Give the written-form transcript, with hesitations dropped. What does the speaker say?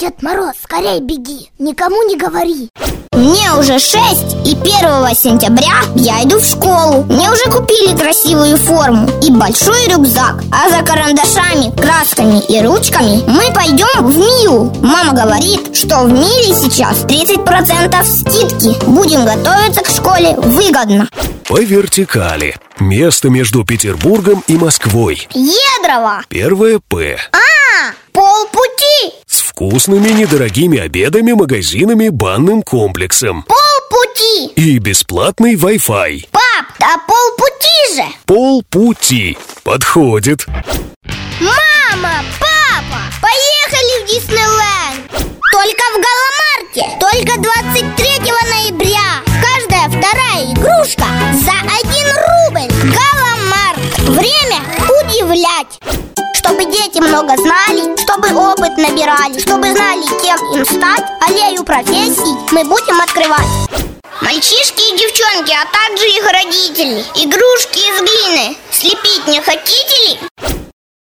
Дед Мороз, скорей беги, никому не говори. Мне уже 6, и 1 сентября я иду в школу. Мне уже купили красивую форму и большой рюкзак. А за карандашами, красками и ручками мы пойдем в МИУ. Мама говорит, что в МИЛе сейчас 30% скидки. Будем готовиться к школе выгодно. По вертикали. Место между Петербургом и Москвой. Едрово. Первое П. Полпути. С вкусными недорогими обедами, магазинами, банным комплексом. Полпути. И бесплатный Wi-Fi. Пап, да полпути же. Полпути. Подходит. Мама, папа, поехали в Диснейленд. Только в Галамарте. Только 23 ноября. Каждая вторая игрушка за 1 рубль. Галамарт. Время удивлять. Чтобы дети много знали, чтобы опыт набирали, чтобы знали, кем им стать, аллею профессий мы будем открывать. Мальчишки и девчонки, а также их родители. Игрушки из глины слепить не хотите ли?